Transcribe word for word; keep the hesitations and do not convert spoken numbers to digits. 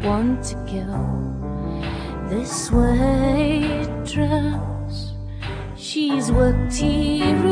want to kill this waitress. She's worked here